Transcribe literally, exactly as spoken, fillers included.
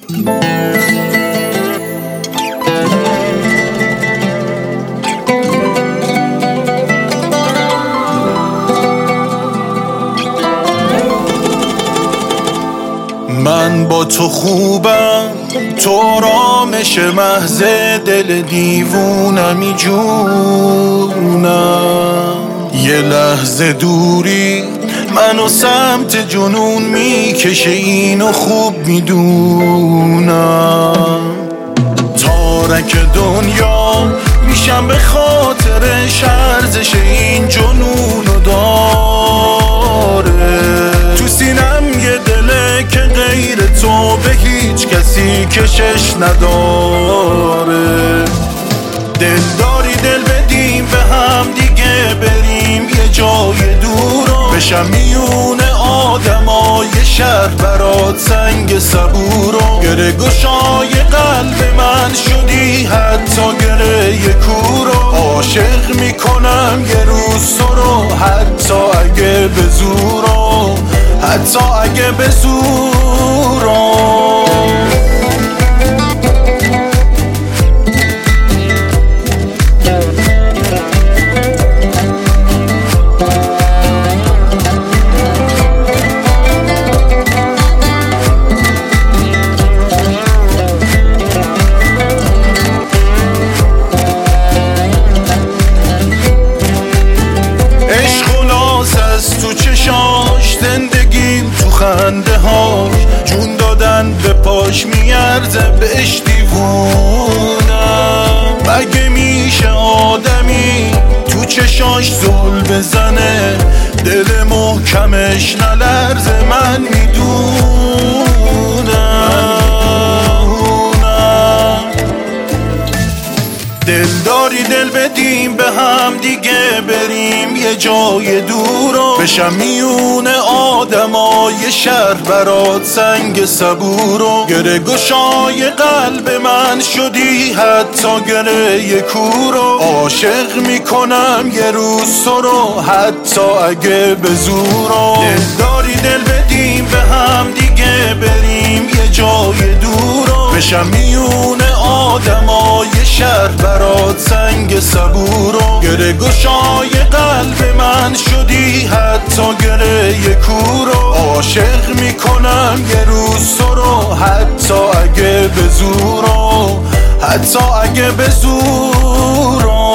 من با تو خوبم، تو آرامش محض دل دیوونمی جونم. یه لحظه دوری منو سمت جنون میکشه، اینو خوب میدونم. تارک دنیا میشم به خاطرش، ارزش این جنونو داره. تو سینم یه دله که غیر تو به هیچ کسی کشش نداره. دل داری دل بدیم به هم دیگه، بریم یه جای دورو، بشم میون آدمای شهر برات سنگ صبورو. گره گشای قلب من شدی، حتی گره کورو. عاشق میکنم یه روز تو رو، حتی اگه به زورو، حتی اگه به زورو. تو چشاش زندگیم، تو خنده هاش جون دادن به پاش میارزه بهش دیوونم. مگه میشه آدمی تو چشاش زل بزنه، دل محکمش نلرزه؟ من میدونم. دل داری دل بدیم به هم دیگه، بریم یه جای دورو، بشم میون آدمای شهر برات سنگ صبورو. گره گشای قلب من شدی، حتی گره کورو. عاشق میکنم یه روز تو رو، حتی اگه به زورو. دل داری دل بدیم به هم دیگه، بریم یه جای دورو، بشم میون آدمای شهر برات سنگ صبورو. گره گشای قلب من شدی، حتی گره کورو. عاشق میکنم یه روز تو رو، حتی اگه به زورو، حتی اگه به زورو.